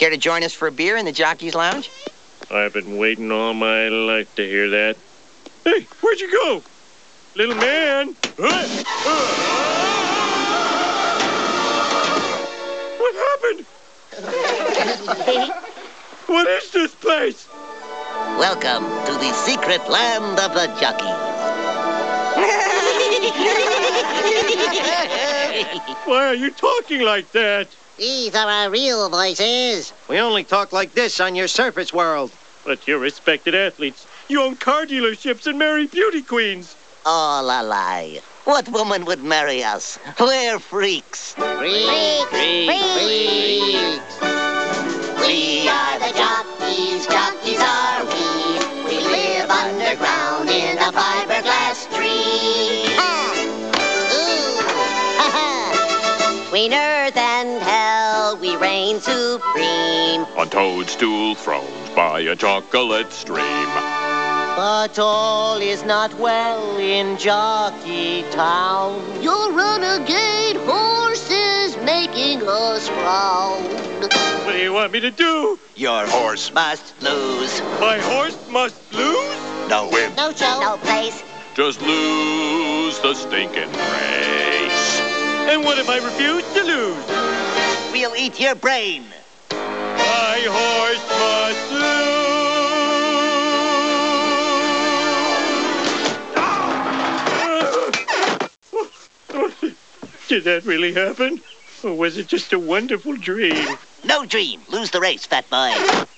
Care to join us for a beer in the Jockey's Lounge? I've been waiting all my life to hear that. Hey, where'd you go? Little man! What happened? What is this place? Welcome to the secret land of the jockeys. Why are you talking like that? These are our real voices. We only talk like this on your surface world. But you're respected athletes. You own car dealerships and marry beauty queens. All a lie. What woman would marry us? We're freaks. Freaks. We are the jockeys, jockeys are we. We live underground in a fiberglass tree. Between earth and hell, we reign supreme. On toadstool thrones by a chocolate stream. But all is not well in Jockey Town. Your renegade horses making us frown. What do you want me to do? Your horse must lose. My horse must lose? No win. No show. No place. Just lose the stinking race. And what if I refuse to lose? We'll eat your brain. My horse must lose. Did that really happen? Or was it just a wonderful dream? No dream. Lose the race, fat boy.